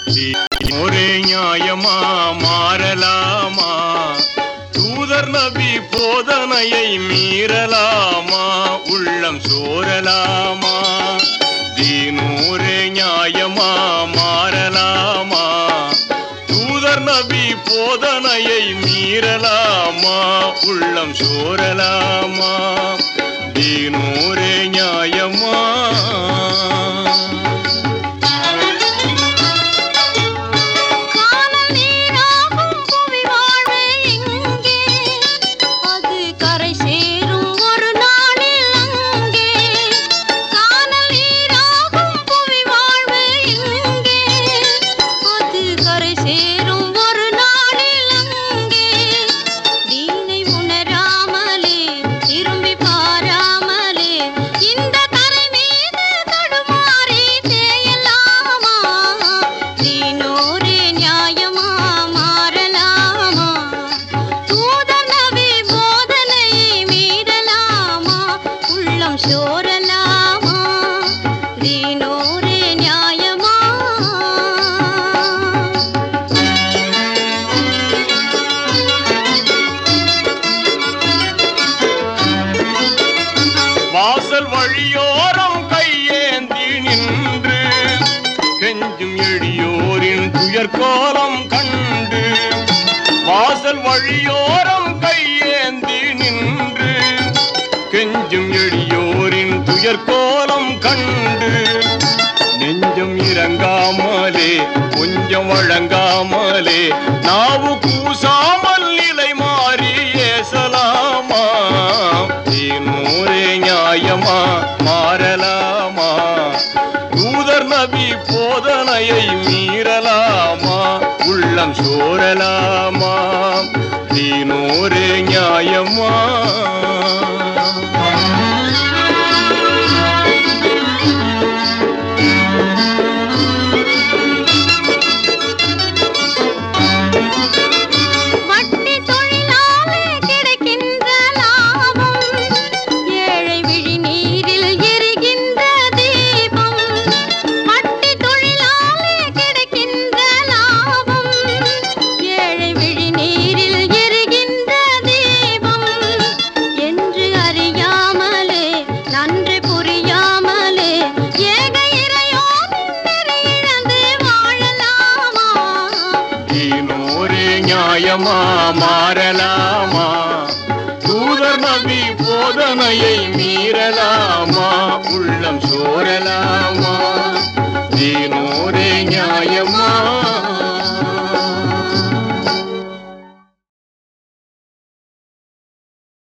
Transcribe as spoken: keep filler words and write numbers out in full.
ஒரே நியாயமா மாறலாமா? தூதர் நபி போதனையை மீறலாமா? உள்ளம் சோரலாமா? தீனூரே நியாயமா மாறலாமா? தூதர் நபி போதனையை மீறலாமா? உள்ளம் சோரலாமா? தீனூரே நியாயமா? வாசல் வழியோரம் கையேந்தி நின்று கெஞ்சும் எளியோரின் துயர்கோலம் கண்டு, வாசல் வழியோரம் கையேந்தி நின்று கெஞ்சும் எளியோரின் துயர்கோலம் கண்டு, நெஞ்சம் இறங்காமலே கொஞ்சம் வழங்காமலே நாவு கூசாமல் நிலை மாறி ஏசலாமா? தீனூரே நியாயமா மாறலாமா? தூதர் நபி போதனையை மீறலாமா? உள்ளம் சோரலாமா? தீனூரே நியாயமா? நியாயமா மாறலாமா? தூதர் நபி போதனையை மீறலாமா? உள்ளம் சோரலாமா?